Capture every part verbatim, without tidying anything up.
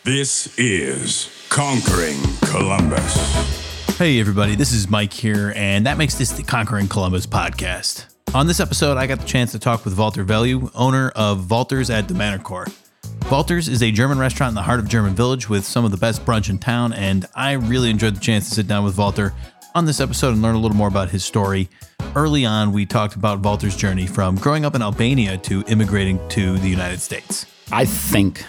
This is Conquering Columbus. Hey everybody, this is Mike here, and that makes this the Conquering Columbus podcast. On this episode, I got the chance to talk with Walter Velliu, owner of Walters at Domanicourt. Walters is a German restaurant in the heart of German Village with some of the best brunch in town, and I really enjoyed the chance to sit down with Walter on this episode and learn a little more about his story. Early on, we talked about Walter's journey from growing up in Albania to immigrating to the United States. I think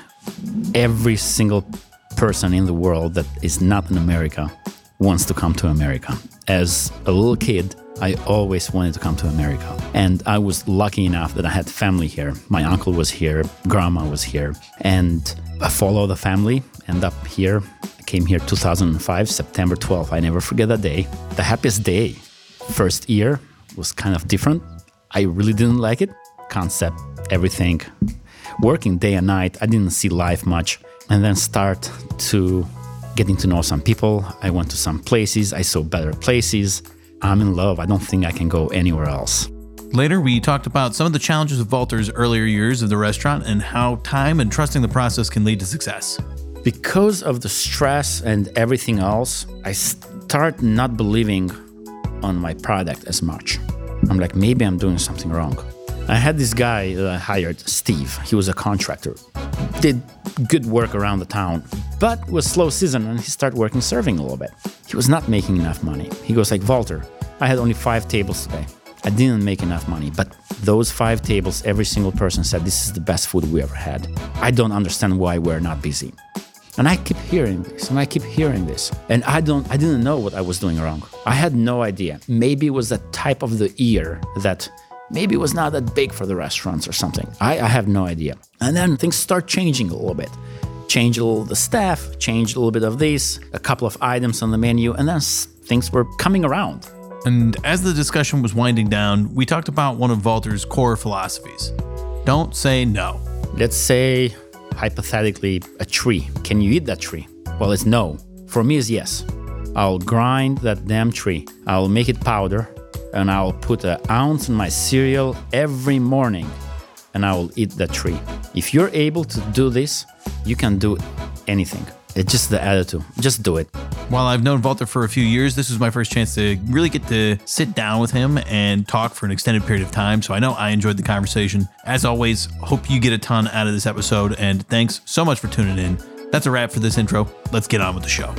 every single person in the world that is not in America wants to come to America. As a little kid, I always wanted to come to America. And I was lucky enough that I had family here. My uncle was here, grandma was here, and I followed the family, end up here. I came here two thousand five, September twelfth. I never forget that day. The happiest day. First year was kind of different. I really didn't like it. Concept, everything. Working day and night, I didn't see life much. And then start to getting to know some people. I went to some places. I saw better places. I'm in love. I don't think I can go anywhere else. Later, we talked about some of the challenges of Walter's earlier years of the restaurant and how time and trusting the process can lead to success. Because of the stress and everything else, I start not believing on my product as much. I'm like, maybe I'm doing something wrong. I had this guy that I hired, Steve. He was a contractor. Did good work around the town, but it was slow season and he started working serving a little bit. He was not making enough money. He goes like, Walter, I had only five tables today. I didn't make enough money, but those five tables, every single person said, this is the best food we ever had. I don't understand why we're not busy. And I keep hearing this, and I keep hearing this. And I don't, I didn't know what I was doing wrong. I had no idea. Maybe it was the type of the year that maybe it was not that big for the restaurants or something. I, I have no idea. And then things start changing a little bit. Change a little the staff, change a little bit of this, a couple of items on the menu, and then things were coming around. And as the discussion was winding down, we talked about one of Walter's core philosophies. Don't say no. Let's say, hypothetically, a tree. Can you eat that tree? Well, it's no. For me, it's yes. I'll grind that damn tree. I'll make it powder, and I'll put an ounce in my cereal every morning, and I will eat that tree. If you're able to do this, you can do anything. It's just the attitude. Just do it. While I've known Walter for a few years, this was my first chance to really get to sit down with him and talk for an extended period of time. So I know I enjoyed the conversation. As always, hope you get a ton out of this episode. And thanks so much for tuning in. That's a wrap for this intro. Let's get on with the show.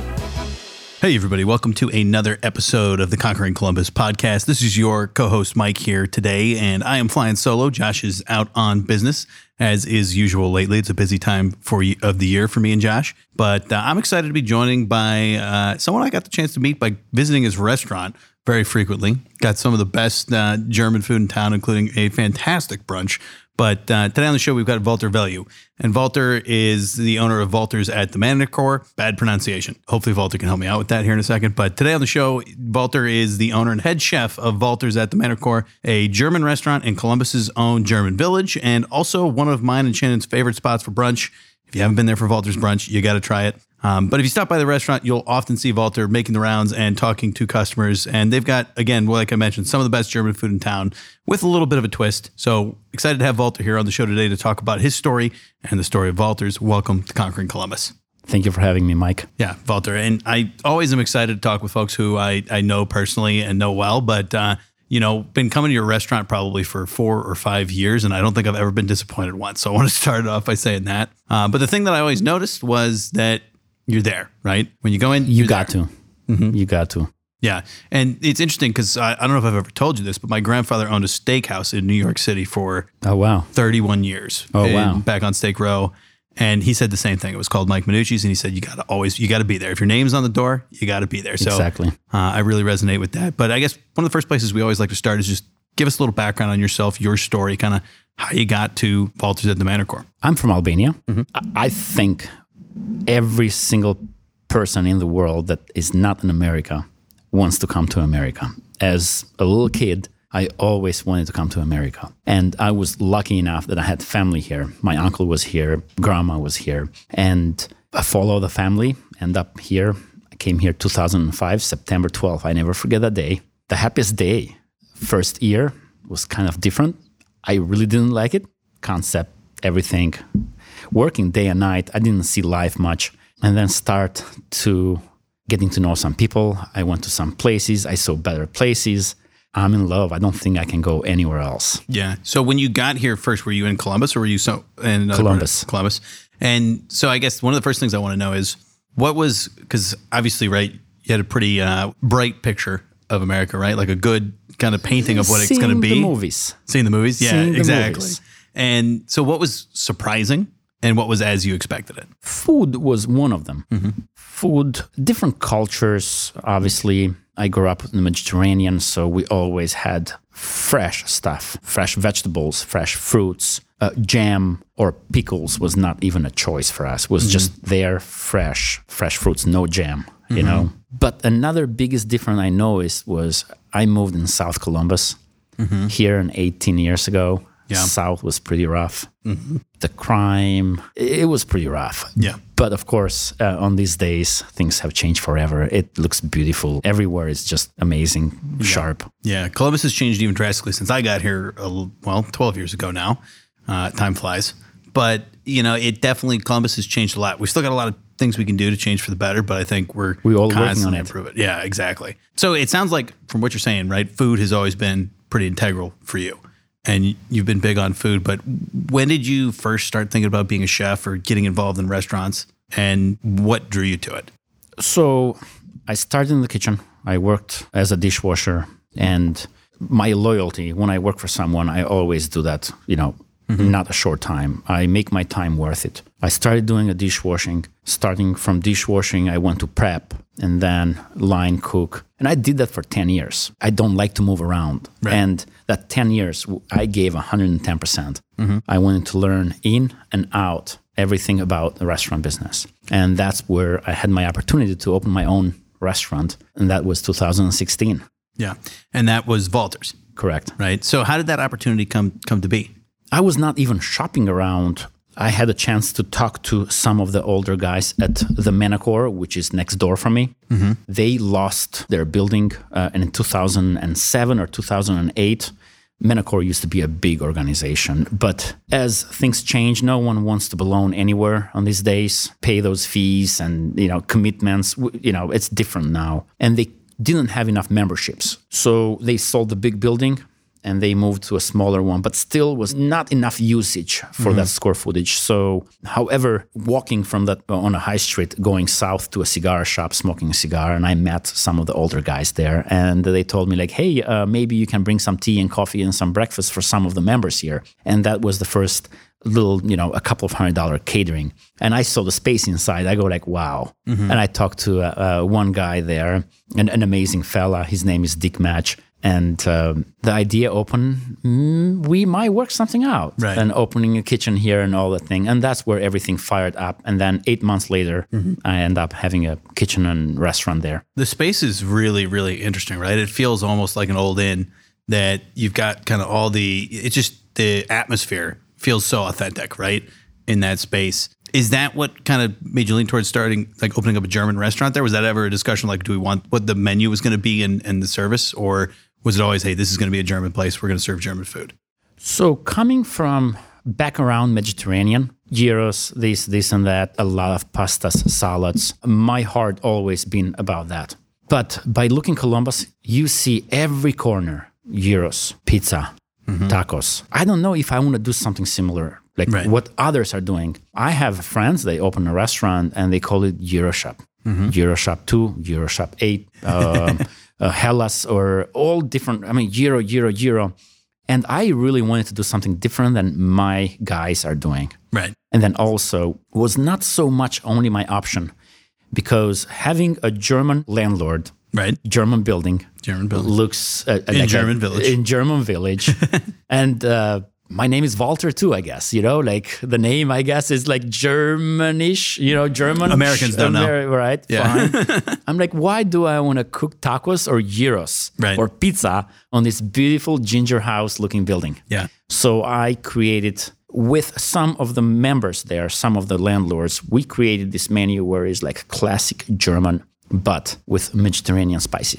Hey, everybody. Welcome to another episode of the Conquering Columbus podcast. This is your co-host, Mike, here today, and I am flying solo. Josh is out on business, as is usual lately. It's a busy time for of the year for me and Josh, but uh, I'm excited to be joining by uh, someone I got the chance to meet by visiting his restaurant very frequently. Got some of the best uh, German food in town, including a fantastic brunch. But uh, today on the show, we've got Walter Velliu. And Walter is the owner of Walters at Domanicourt. Bad pronunciation. Hopefully Walter can help me out with that here in a second. But today on the show, Walter is the owner and head chef of Walters at Domanicourt, a German restaurant in Columbus's own German Village, and also one of mine and Shannon's favorite spots for brunch. If you haven't been there for Walter's brunch, you got to try it. Um, but if you stop by the restaurant, you'll often see Walter making the rounds and talking to customers. And they've got, again, like I mentioned, some of the best German food in town with a little bit of a twist. So excited to have Walter here on the show today to talk about his story and the story of Walters. Welcome to Conquering Columbus. Thank you for having me, Mike. Yeah, Walter. And I always am excited to talk with folks who I, I know personally and know well, but, uh, you know, been coming to your restaurant probably for four or five years, and I don't think I've ever been disappointed once. So I want to start off by saying that. Uh, but the thing that I always noticed was that you're there, right? When you go in, you got there. to. Mm-hmm. You got to. Yeah. And it's interesting because I, I don't know if I've ever told you this, but my grandfather owned a steakhouse in New York City for oh wow thirty-one years. Oh, in, wow. Back on Steak Row. And he said the same thing. It was called Mike Minucci's, and he said, you got to always, you got to be there. If your name's on the door, you got to be there. So exactly. Uh, I really resonate with that. But I guess one of the first places we always like to start is just give us a little background on yourself, your story, kind of how you got to Walters at Domanicourt. I'm from Albania. Mm-hmm. I, I think every single person in the world that is not in America wants to come to America. As a little kid, I always wanted to come to America. And I was lucky enough that I had family here. My uncle was here, grandma was here, and I followed the family, end up here. I came here two thousand five, September twelfth. I never forget that day. The happiest day. First year was kind of different. I really didn't like it. Concept, everything. working day and night. I didn't see life much. And then start to getting to know some people. I went to some places. I saw better places. I'm in love. I don't think I can go anywhere else. Yeah. So when you got here first, were you in Columbus or were you so in Columbus? Columbus. And so I guess one of the first things I want to know is what was, because obviously, right, you had a pretty uh, bright picture of America, right? Like a good kind of painting of what Seeing it's going to be. the movies. Seeing the movies. Yeah, Seeing the exactly. movies. And so what was surprising and what was as you expected it? Food was one of them. Mm-hmm. Food, different cultures. Obviously, I grew up in the Mediterranean, so we always had fresh stuff, fresh vegetables, fresh fruits. Uh, jam or pickles was not even a choice for us. It was mm-hmm. just there, fresh, fresh fruits, no jam, you mm-hmm. know. But another biggest difference I noticed was I moved in South Columbus mm-hmm. here in eighteen years ago. Yeah. South was pretty rough. Mm-hmm. The crime, it was pretty rough. Yeah. But of course, uh, on these days, things have changed forever. It looks beautiful. Everywhere is just amazing, yeah. sharp. Yeah. Columbus has changed even drastically since I got here, uh, well, twelve years ago now. Uh, time flies. But, you know, it definitely, Columbus has changed a lot. We still got a lot of things we can do to change for the better, but I think we're we all constantly working on it. Improve it. Yeah, exactly. So it sounds like from what you're saying, right, food has always been pretty integral for you. And you've been big on food, but when did you first start thinking about being a chef or getting involved in restaurants, and what drew you to it? So I started in the kitchen. I worked as a dishwasher, and my loyalty, when I work for someone, I always do that, you know, mm-hmm. not a short time. I make my time worth it. I started doing a dishwashing. Starting from dishwashing, I went to prep and then line cook. And I did that for ten years. I don't like to move around. Right. And that ten years, I gave one hundred ten percent. Mm-hmm. I wanted to learn in and out everything about the restaurant business. And that's where I had my opportunity to open my own restaurant. And that was two thousand sixteen. Yeah. And that was Valter's. Correct. Right. So how did that opportunity come come to be? I was not even shopping around. I had a chance to talk to some of the older guys at the Menacor, which is next door from me. Mm-hmm. They lost their building uh, in two thousand seven or two thousand eight. Menacor used to be a big organization, but as things change, no one wants to belong anywhere on these days, pay those fees and, you know, commitments. You know, it's different now. And they didn't have enough memberships. So they sold the big building and they moved to a smaller one, but still was not enough usage for mm-hmm. that square footage. So, however, walking from that uh, on a high street, going south to a cigar shop, smoking a cigar, and I met some of the older guys there, and they told me like, hey, uh, maybe you can bring some tea and coffee and some breakfast for some of the members here. And that was the first little, you know, a couple of hundred dollar catering. And I saw the space inside. I go like, wow. Mm-hmm. And I talked to uh, uh, one guy there, an, an amazing fella. His name is Dick Match. And uh, the idea opened, mm, we might work something out. Right. And opening a kitchen here and all that thing. And that's where everything fired up. And then eight months later, mm-hmm. I end up having a kitchen and restaurant there. The space is really, really interesting, right? It feels almost like an old inn that you've got kind of all the, it's just the atmosphere feels so authentic, right? In that space. Is that what kind of made you lean towards starting, like opening up a German restaurant there? Was that ever a discussion like, do we want what the menu was going to be in, in the service? Or was it always, hey, this is going to be a German place, we're going to serve German food? So coming from back around Mediterranean, gyros, this, this and that, a lot of pastas, salads, my heart always been about that. But by looking Columbus, you see every corner, gyros, pizza, mm-hmm. tacos. I don't know if I want to do something similar, like right. what others are doing. I have friends, they open a restaurant and they call it Gyro Shop. Mm-hmm. Gyro Shop two, Gyro Shop eight, uh, uh, Hellas, or all different, I mean, gyro, gyro, gyro. And I really wanted to do something different than my guys are doing. Right. And then also was not so much only my option, because having a German landlord, right, German building, German building looks uh, in like German a, village, in German village, and uh, my name is Valter too. I guess you know, like the name, I guess is like Germanish, you know, German. Americans don't Amer- know, right? Yeah. Fine. I'm like, why do I want to cook tacos or gyros right. or pizza on this beautiful ginger house looking building? Yeah. So I created, with some of the members there, some of the landlords, we created this menu where it's like classic German, but with Mediterranean spices.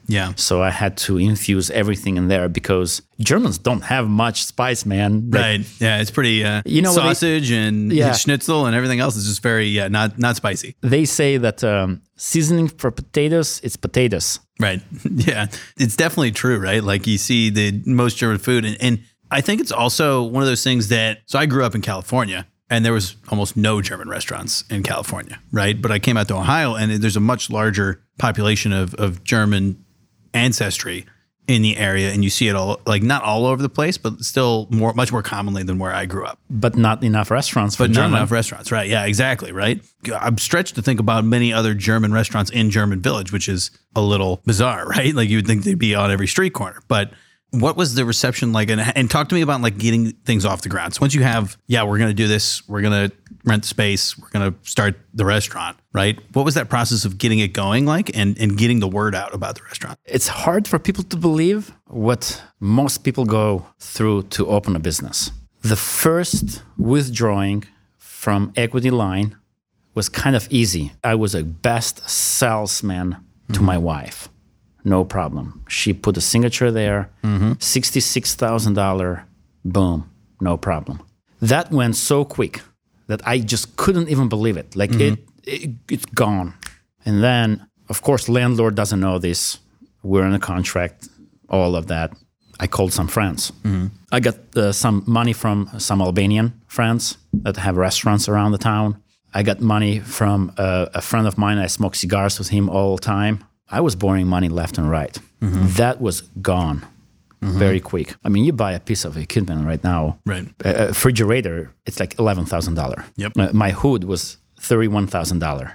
Yeah. So I had to infuse everything in there because Germans don't have much spice, man. Like, Right. Yeah. It's pretty uh, You know what they- sausage and Yeah. schnitzel and everything else is just very yeah not not spicy. They say that um, seasoning for potatoes, it's potatoes. Right. Yeah. It's definitely true, right? Like you see the most German food. And, and I think it's also one of those things that, so I grew up in California and there was almost no German restaurants in California, right? But I came out to Ohio and there's a much larger population of, of German ancestry in the area. And you see it all, like not all over the place, but still more, much more commonly than where I grew up. But not enough restaurants for But not German. enough restaurants, right? Yeah, exactly, right? I'm stretched to think about many other German restaurants in German Village, which is a little bizarre, right? Like you would think they'd be on every street corner. But what was the reception like? And, and talk to me about like getting things off the ground. So once you have, yeah, we're going to do this, we're going to rent space, we're going to start the restaurant, right? What was that process of getting it going like and, and getting the word out about the restaurant? It's hard for people to believe what most people go through to open a business. The first withdrawing from equity line was kind of easy. I was a best salesman to mm-hmm. my wife. No problem. She put a signature there, mm-hmm. sixty-six thousand dollars, boom, no problem. That went so quick that I just couldn't even believe it. Like mm-hmm. it, it, it's gone. And then, of course, landlord doesn't know this. We're in a contract, all of that. I called some friends. Mm-hmm. I got uh, some money from some Albanian friends that have restaurants around the town. I got money from uh, a friend of mine. I smoke cigars with him all the time. I was borrowing money left and right. Mm-hmm. That was gone mm-hmm. very quick. I mean, you buy a piece of equipment right now. Right. A refrigerator, it's like eleven thousand dollars. Yep. Uh, my hood was thirty-one thousand dollars.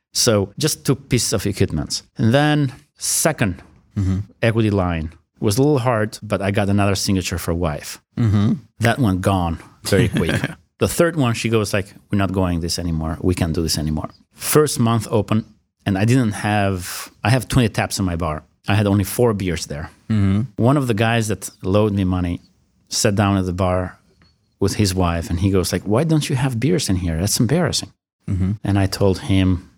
So just two pieces of equipment. And then second mm-hmm. equity line was a little hard, but I got another signature for wife. Mm-hmm. That one gone very quick. The third one, she goes like, we're not going this anymore. We can't do this anymore. First month open. And I didn't have, I have twenty taps in my bar. I had only four beers there. Mm-hmm. One of the guys that loaned me money sat down at the bar with his wife and he goes like, why don't you have beers in here? That's embarrassing. Mm-hmm. And I told him,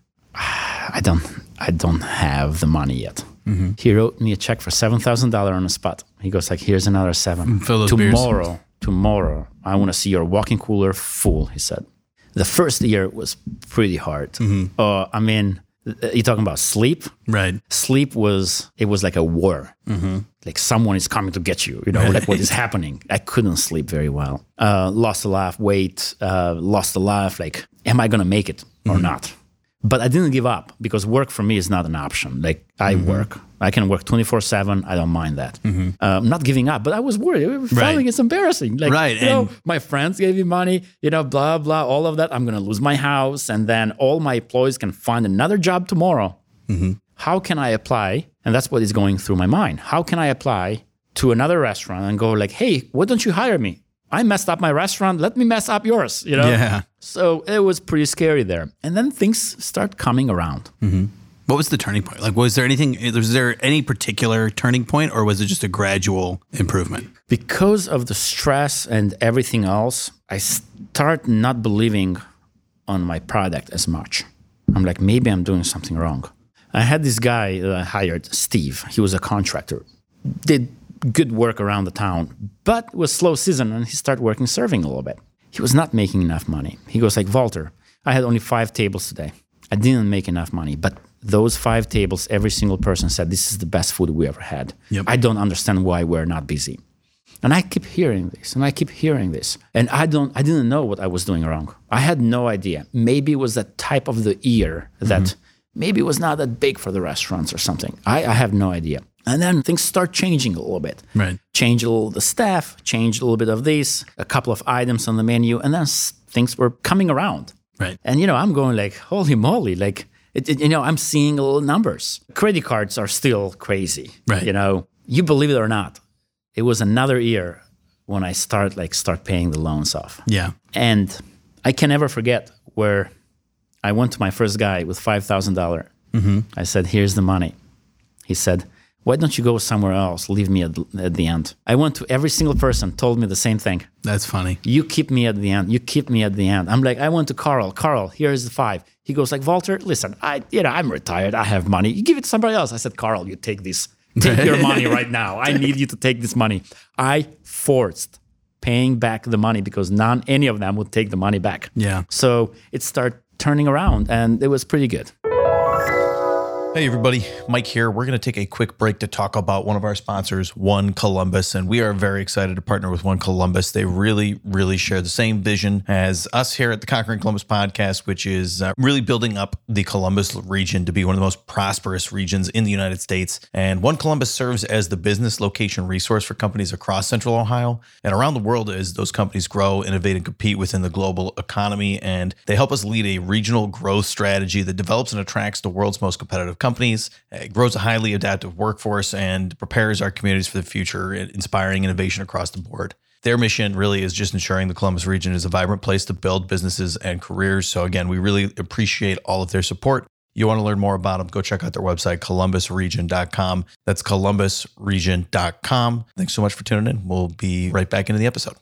I don't, I don't have the money yet. Mm-hmm. He wrote me a check for seven thousand dollars on the spot. He goes like, here's another seven. Fill those tomorrow, beers. tomorrow, I want to see your walk-in cooler full, he said. The first year was pretty hard. Mm-hmm. Uh, I mean, you're talking about sleep? Right. Sleep was, it was like a war. Mm-hmm. Like someone is coming to get you, you know, like what is happening. I couldn't sleep very well. Uh, lost a lot of weight, uh, lost a lot of like, am I going to make it or mm-hmm. not? But I didn't give up because work for me is not an option. Like I mm-hmm. work. I can work twenty-four seven. I don't mind that. Mm-hmm. Uh, I'm not giving up, but I was worried. I was feeling right. It's embarrassing. Like, right. you know, and my friends gave me money, you know, blah, blah, all of that. I'm going to lose my house. And then all my employees can find another job tomorrow. Mm-hmm. How can I apply? And that's what is going through my mind. How can I apply to another restaurant and go like, hey, why don't you hire me? I messed up my restaurant. Let me mess up yours, you know? Yeah. So it was pretty scary there. And then things start coming around. Mm-hmm. What was the turning point? Like, was there anything, was there any particular turning point or was it just a gradual improvement? Because of the stress and everything else, I start not believing on my product as much. I'm like, maybe I'm doing something wrong. I had this guy that I hired, Steve. He was a contractor. Did good work around the town, but it was slow season and he started working serving a little bit. He was not making enough money. He goes like, Walter, I had only five tables today. I didn't make enough money, but those five tables, every single person said, this is the best food we ever had. Yep. I don't understand why we're not busy. And I keep hearing this and I keep hearing this. And I don't, I didn't know what I was doing wrong. I had no idea. Maybe it was that type of the year that mm-hmm. maybe it was not that big for the restaurants or something. I, I have no idea. And then things start changing a little bit. Right. Change a little the staff, change a little bit of this, a couple of items on the menu, and then s- things were coming around. Right. And, you know, I'm going like, holy moly, like, it, it, you know, I'm seeing little numbers. Credit cards are still crazy. Right. You know, you believe it or not, it was another year when I start like start paying the loans off. Yeah. And I can never forget where I went to my first guy with five thousand dollars. Mm-hmm. I said, here's the money. He said, why don't you go somewhere else? Leave me at the, at the end. I went to every single person, told me the same thing. That's funny. You keep me at the end. You keep me at the end. I'm like, I went to Carl. Carl, here's the five. He goes like, Walter, listen, I, you know, I'm retired. I have money. You give it to somebody else. I said, Carl, you take this. Take your money right now. I need you to take this money. I forced paying back the money because none, any of them would take the money back. Yeah. So it started turning around, and it was pretty good. Hey everybody, Mike here. We're going to take a quick break to talk about one of our sponsors, One Columbus, and we are very excited to partner with One Columbus. They really, really share the same vision as us here at the Conquering Columbus podcast, which is uh, really building up the Columbus region to be one of the most prosperous regions in the United States. And One Columbus serves as the business location resource for companies across Central Ohio and around the world as those companies grow, innovate, and compete within the global economy. And they help us lead a regional growth strategy that develops and attracts the world's most competitive companies, it grows a highly adaptive workforce, and prepares our communities for the future, inspiring innovation across the board. Their mission really is just ensuring the Columbus region is a vibrant place to build businesses and careers. So again, we really appreciate all of their support. You want to learn more about them, go check out their website, columbus region dot com. That's columbus region dot com. Thanks so much for tuning in. We'll be right back into the episode.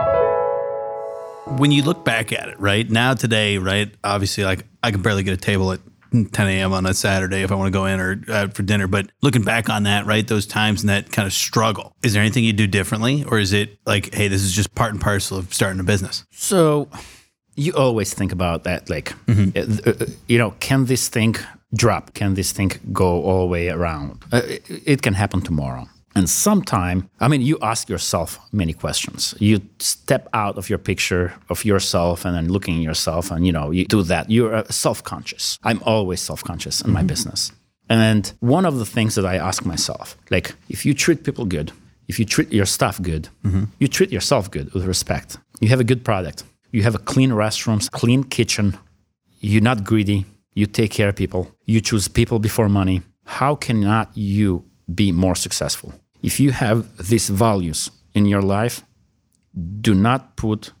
When you look back at it, right now today, right, obviously like I can barely get a table at ten a.m. on a Saturday if I want to go in or out for dinner. But looking back on that, right, those times and that kind of struggle, is there anything you do differently? Or is it like, hey, this is just part and parcel of starting a business? So you always think about that, like, mm-hmm. uh, you know, can this thing drop? Can this thing go all the way around? Uh, it, it can happen tomorrow. And sometime, I mean, you ask yourself many questions. You step out of your picture of yourself and then looking at yourself and, you know, you do that. You're uh, self-conscious. I'm always self-conscious in mm-hmm. my business. And one of the things that I ask myself, like, if you treat people good, if you treat your staff good, mm-hmm. you treat yourself good with respect. You have a good product. You have a clean restrooms, clean kitchen. You're not greedy. You take care of people. You choose people before money. How cannot you be more successful? If you have these values in your life, do not put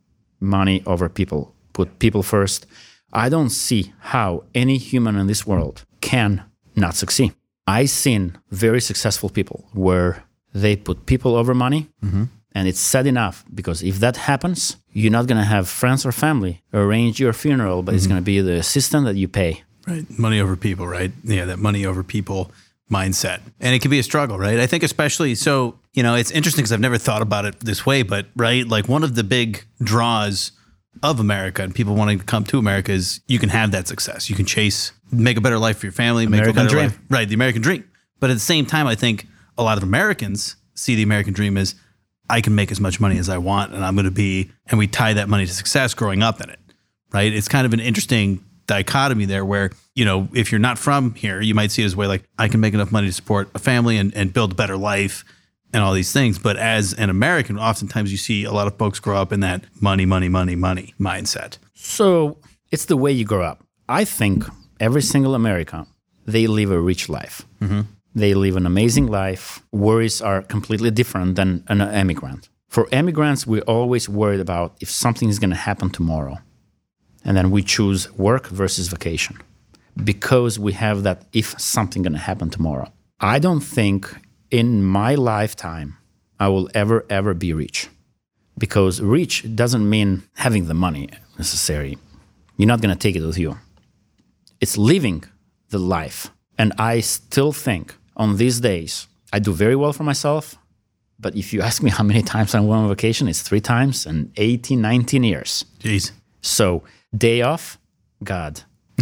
money over people. Put people first. I don't see how any human in this world can not succeed. I've seen very successful people where they put people over money, mm-hmm. and it's sad enough because if that happens, you're not going to have friends or family arrange your funeral, but mm-hmm. it's going to be the assistant that you pay. Right. Money over people, right? Yeah, that money over people mindset. And it can be a struggle, right? I think especially, so, you know, it's interesting because I've never thought about it this way, but right, like one of the big draws of America and people wanting to come to America is you can have that success. You can chase, make a better life for your family, make American a better dream. life. Right, the American dream. But at the same time, I think a lot of Americans see the American dream as I can make as much money as I want and I'm going to be, and we tie that money to success growing up in it, right? It's kind of an interesting dichotomy there where, you know, if you're not from here, you might see it as a way like I can make enough money to support a family and, and build a better life and all these things. But as an American, oftentimes you see a lot of folks grow up in that money, money, money, money mindset. So it's the way you grow up. I think every single American, they live a rich life. Mm-hmm. They live an amazing life. Worries are completely different than an immigrant. For immigrants, we're always worried about if something is going to happen tomorrow. And then we choose work versus vacation because we have that if something going to happen tomorrow. I don't think in my lifetime I will ever, ever be rich because rich doesn't mean having the money necessarily. You're not going to take it with you. It's living the life. And I still think on these days, I do very well for myself. But if you ask me how many times I went on vacation, it's three times in eighteen, nineteen years. Jeez. So day off, God.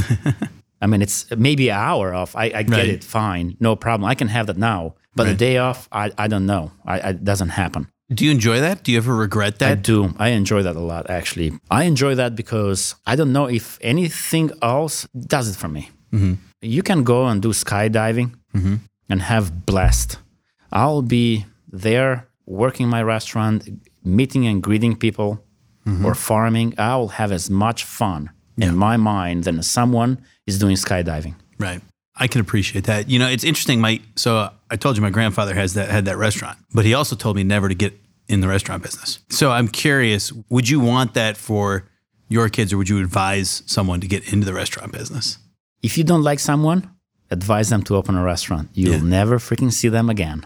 I mean, it's maybe an hour off. I, I get right. it, fine, no problem. I can have that now. But right. a day off, I, I don't know. I, I, it doesn't happen. Do you enjoy that? Do you ever regret that? I do. I enjoy that a lot, actually. I enjoy that because I don't know if anything else does it for me. Mm-hmm. You can go and do skydiving mm-hmm. and have blessed. I'll be there working my restaurant, meeting and greeting people, mm-hmm. or farming. I will have as much fun yeah. in my mind than someone is doing skydiving. Right. I can appreciate that. You know, it's interesting. My so uh, I told you my grandfather has that had that restaurant, but he also told me never to get in the restaurant business. So I'm curious, would you want that for your kids, or would you advise someone to get into the restaurant business? If you don't like someone, advise them to open a restaurant. You'll yeah. never freaking see them again.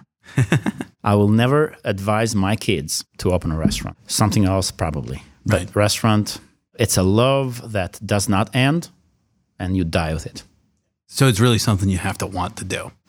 I will never advise my kids to open a restaurant. Something else probably. But right. restaurant, it's a love that does not end, and you die with it. So it's really something you have to want to do.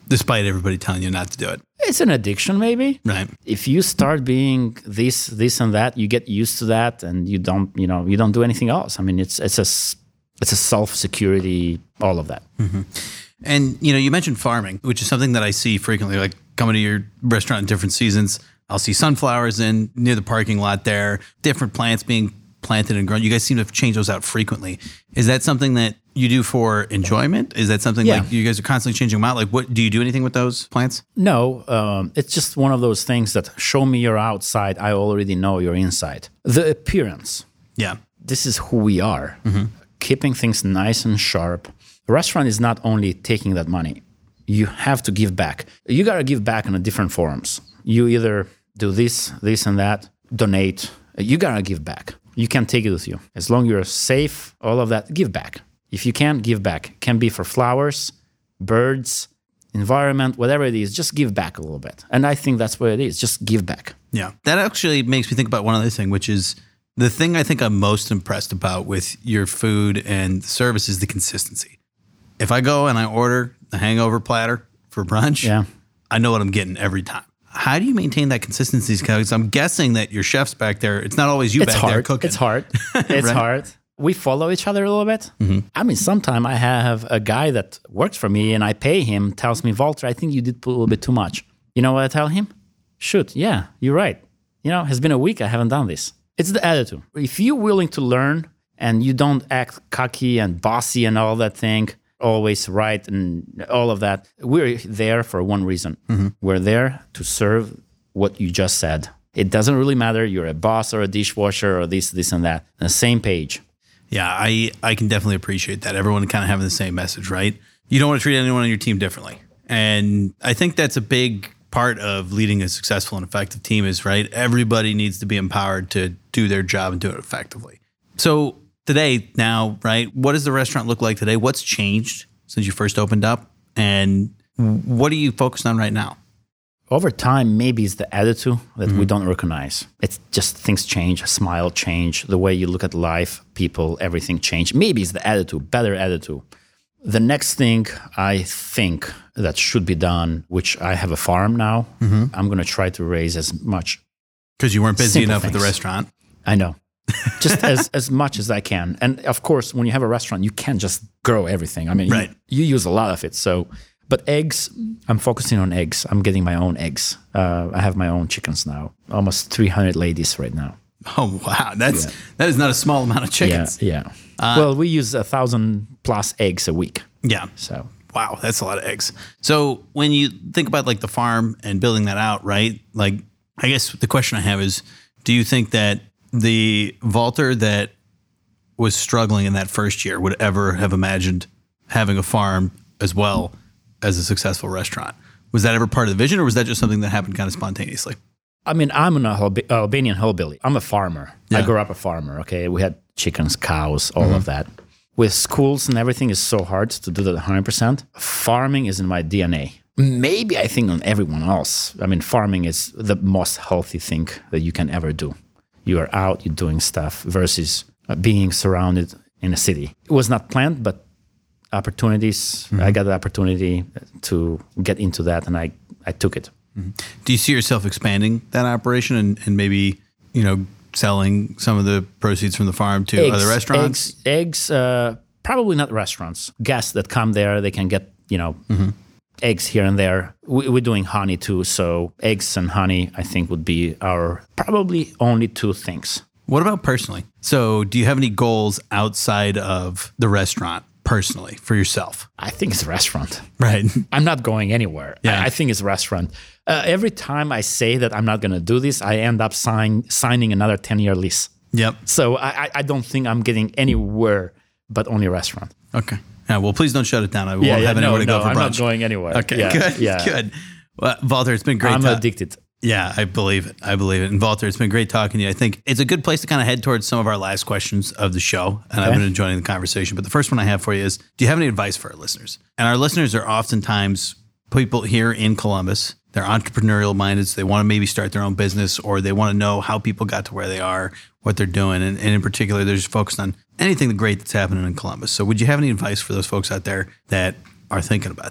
Despite everybody telling you not to do it. It's an addiction, maybe. Right. If you start being this, this, and that, you get used to that, and you don't, you know, you don't do anything else. I mean, it's it's a it's a self security, all of that. Mm-hmm. And you know, you mentioned farming, which is something that I see frequently. Like coming to your restaurant in different seasons, I'll see sunflowers in near the parking lot there, different plants being planted and grown. You guys seem to change those out frequently. Is that something that you do for enjoyment? Is that something Yeah. like you guys are constantly changing them out? Like, what do you do anything with those plants? No, um, it's just one of those things that show me you're outside. I already know you're inside. The appearance. Yeah. This is who we are. Keeping things nice and sharp. The restaurant is not only taking that money. You have to give back. You got to give back in a different forms. You either do this, this, and that, donate. You got to give back. You can take it with you. As long as you're safe, all of that, give back. If you can't, give back. It can be for flowers, birds, environment, whatever it is, just give back a little bit. And I think that's what it is. Just give back. Yeah. That actually makes me think about one other thing, which is the thing I think I'm most impressed about with your food and service is the consistency. If I go and I order a hangover platter for brunch, Yeah. I know what I'm getting every time. How do you maintain that consistency? Because I'm guessing that your chefs back there, it's not always you It's back there hard. cooking. It's hard. It's Right. hard. We follow each other a little bit. I mean, sometimes I have a guy that works for me and I pay him, tells me, Walter, I think you did put a little bit too much. You know what I tell him? Shoot, yeah, you're right. You know, it's been a week, I haven't done this. It's the attitude. If you're willing to learn and you don't act cocky and bossy and all that thing, always right and all of that, we're there for one reason. We're there to serve what you just said. It doesn't really matter. You're a boss or a dishwasher or this, this, and that. On the same page. Yeah, I, I can definitely appreciate that. Everyone kind of having the same message, right? You don't want to treat anyone on your team differently. And I think that's a big part of leading a successful and effective team is, right? Everybody needs to be empowered to do their job and do it effectively. So today, now, right, what does the restaurant look like today? What's changed since you first opened up? And what are you focused on right now? Over time, maybe it's the attitude that we don't recognize. It's just things change, a smile change, the way you look at life, people, everything change. Maybe it's the attitude, better attitude. The next thing I think that should be done, which I have a farm now, I'm going to try to raise as much. Because you weren't busy Simple enough with the things. restaurant. I know. Just as, as much as I can. And of course, when you have a restaurant, you can't just grow everything. I mean, Right. you, you use a lot of it. So, but eggs, I'm focusing on eggs. I'm getting my own eggs. Uh, I have my own chickens now. Almost three hundred ladies right now. Oh, wow. That's Yeah. that is not a small amount of chickens. Yeah, yeah. well, we use a thousand plus eggs a week. Yeah. So Wow, that's a lot of eggs. So when you think about like the farm and building that out, right? Like, I guess the question I have is, do you think that the Walter that was struggling in that first year would ever have imagined having a farm as well as a successful restaurant? Was that ever part of the vision, or was that just something that happened kind of spontaneously? I mean, I'm an Alba- Albanian hillbilly. I'm a farmer. Yeah. I grew up a farmer, okay? We had chickens, cows, all of that. With schools and everything, it's so hard to do that one hundred percent. Farming is in my D N A. Maybe I think on everyone else. I mean, farming is the most healthy thing that you can ever do. You are out, you're doing stuff versus uh, being surrounded in a city. It was not planned, but opportunities. I got the opportunity to get into that, and I, I took it. Do you see yourself expanding that operation and, and maybe, you know, selling some of the proceeds from the farm to Eggs, other restaurants? Eggs, eggs uh, probably not restaurants. Guests that come there, they can get, you know, eggs here and there. We, we're doing honey too, so eggs and honey, I think, would be our probably only two things. What about personally? So do you have any goals outside of the restaurant personally for yourself? I think it's a restaurant. Right. I'm not going anywhere. Yeah. I, I think it's a restaurant. Uh, every time I say that I'm not going to do this, I end up sign, signing another ten-year lease. Yep. So I, I- I don't think I'm getting anywhere but only a restaurant. Okay. Yeah, well, please don't shut it down. I won't Yeah, yeah, have no, anywhere to no, go for I'm brunch. not going anywhere. Okay, Yeah, good, yeah. good. Well, Walter, it's been great. I'm ta- addicted. Yeah, I believe it. I believe it. And Walter, it's been great talking to you. I think it's a good place to kind of head towards some of our last questions of the show. And I've Okay. been enjoying the conversation. But the first one I have for you is, do you have any advice for our listeners? And our listeners are oftentimes people here in Columbus. They're entrepreneurial minded. So they want to maybe start their own business, or they want to know how people got to where they are, what they're doing. And, and in particular, they're just focused on anything great that's happening in Columbus. So would you have any advice for those folks out there that are thinking about that?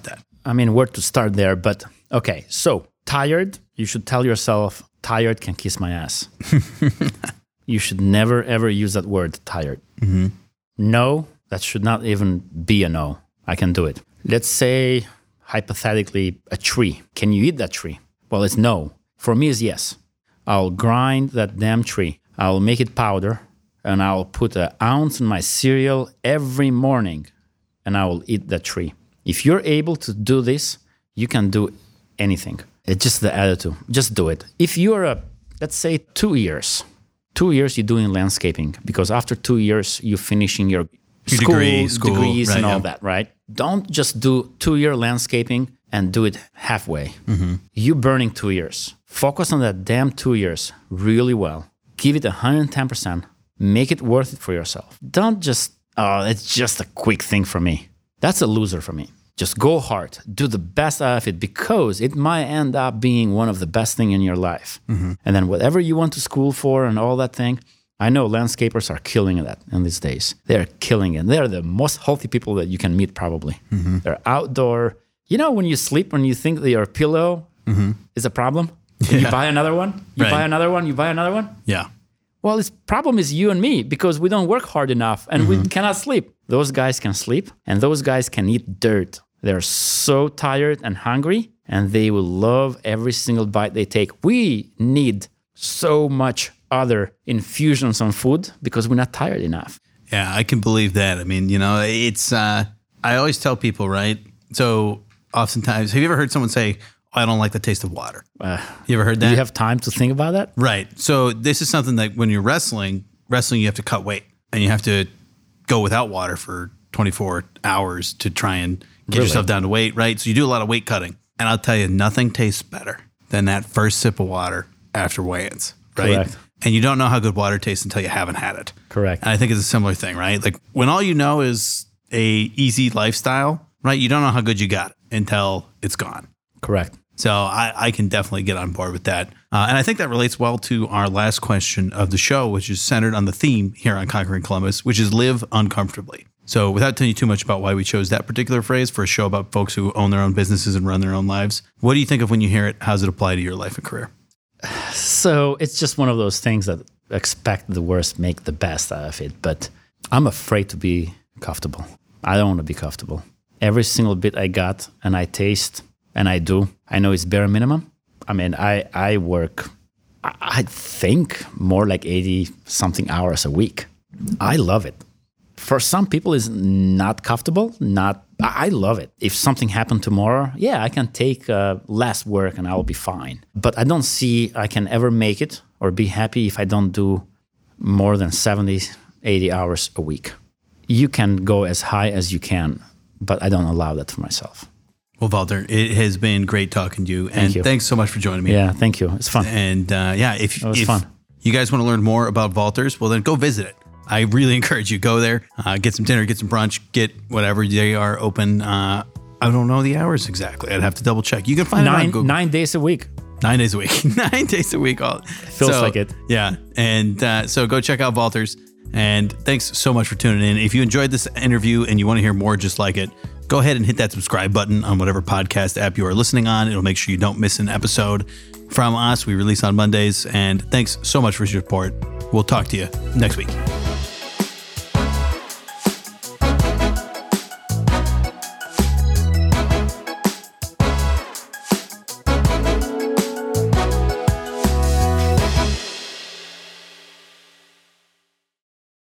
I mean, where to start there, but okay. So tired, you should tell yourself, tired can kiss my ass. You should never, ever use that word, tired. Mm-hmm. No, that should not even be a no. I can do it. Let's say, hypothetically, a tree. Can you eat that tree? Well, it's no. For me, it's yes. I'll grind that damn tree. I'll make it powder, and I'll put an ounce in my cereal every morning, and I will eat that tree. If you're able to do this, you can do anything. It's just the attitude. Just do it. If you're a, let's say, two years, two years you're doing landscaping, because after two years you're finishing your, your school, degree, school, degrees right, and all yeah. that, right? Don't just do two-year landscaping and do it halfway. Mm-hmm. You're burning two years. Focus on that damn two years really well. Give it one hundred ten percent. Make it worth it for yourself. Don't just, oh, it's just a quick thing for me. That's a loser for me. Just go hard. Do the best out of it, because it might end up being one of the best things in your life. Mm-hmm. And then whatever you went to school for and all that thing, I know landscapers are killing that in these days. They're killing it. They're the most healthy people that you can meet, probably. Mm-hmm. They're outdoor. You know, when you sleep, when you think that your pillow mm-hmm. is a problem, yeah. you buy another one, you Right. buy another one, you buy another one. Yeah. Well, this problem is you and me, because we don't work hard enough and mm-hmm. we cannot sleep. Those guys can sleep, and those guys can eat dirt. They're so tired and hungry, and they will love every single bite they take. We need so much other infusions on food because we're not tired enough. Yeah, I can believe that. I mean, you know, it's, uh, I always tell people, right? So oftentimes, have you ever heard someone say, oh, I don't like the taste of water? Uh, You ever heard that? do you have time to think about that? Right. So this is something that when you're wrestling, wrestling, you have to cut weight, and you have to go without water for twenty-four hours to try and get Really? yourself down to weight, right? So you do a lot of weight cutting. And I'll tell you, nothing tastes better than that first sip of water after weigh-ins, right? Correct. And you don't know how good water tastes until you haven't had it. Correct. And I think it's a similar thing, right? Like when all you know is a easy lifestyle, right? You don't know how good you got it until it's gone. Correct. So I, I can definitely get on board with that. Uh, and I think that relates well to our last question of the show, which is centered on the theme here on Conquering Columbus, which is live uncomfortably. So without telling you too much about why we chose that particular phrase for a show about folks who own their own businesses and run their own lives, what do you think of when you hear it? How does it apply to your life and career? So it's just one of those things that expect the worst, make the best out of it. But I'm afraid to be comfortable. I don't want to be comfortable. Every single bit I got and I taste and I do, I know it's bare minimum. I mean, I, I work, I, I think more like eighty something hours a week. I love it. For some people, it's not comfortable. Not, I love it. If something happened tomorrow, yeah, I can take uh, less work and I'll be fine. But I don't see I can ever make it or be happy if I don't do more than seventy, eighty hours a week. You can go as high as you can, but I don't allow that for myself. Well, Walter, it has been great talking to you. And Thank you. Thanks so much for joining me. Yeah, thank you. It's fun. And uh, yeah, if, It was if fun. you guys want to learn more about Walters, well, then go visit it. I really encourage you, go there, uh, get some dinner, get some brunch, get whatever. They are open. Uh, I don't know the hours exactly. I'd have to double check. You can find it on Nine, Google. nine days a week. Nine days a week. Nine days a week. All Feels so, like it. Yeah. And uh, so go check out Walters. And thanks so much for tuning in. If you enjoyed this interview and you want to hear more just like it, go ahead and hit that subscribe button on whatever podcast app you are listening on. It'll make sure you don't miss an episode from us. We release on Mondays. And thanks so much for your support. We'll talk to you next week.